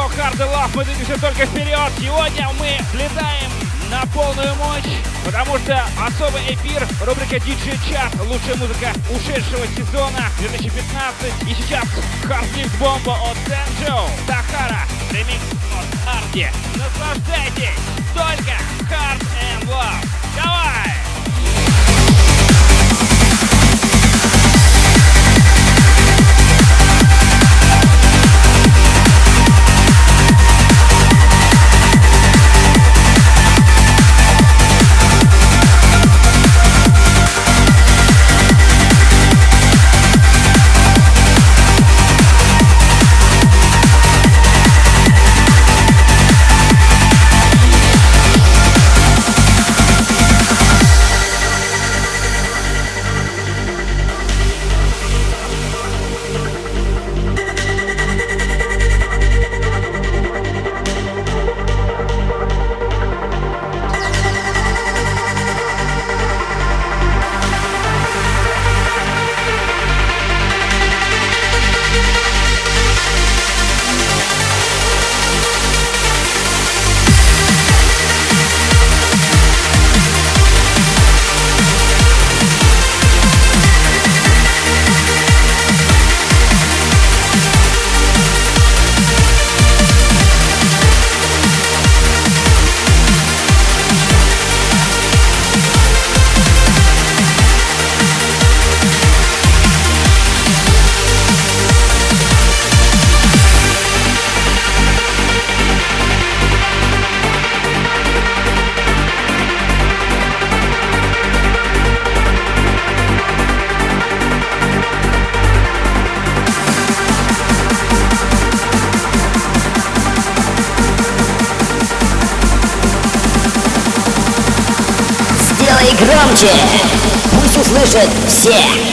шоу Hard Love. Мы движемся только вперед. Сегодня мы взлетаем на полную мощь, потому что особый эфир, рубрика DJ Chat, лучшая музыка ушедшего сезона 2015. И сейчас Hardlift бомба от Денджо, Сахара, ремикс от Арди. Наслаждайтесь, только Hard and Love. Давай! Громче! Пусть услышат все!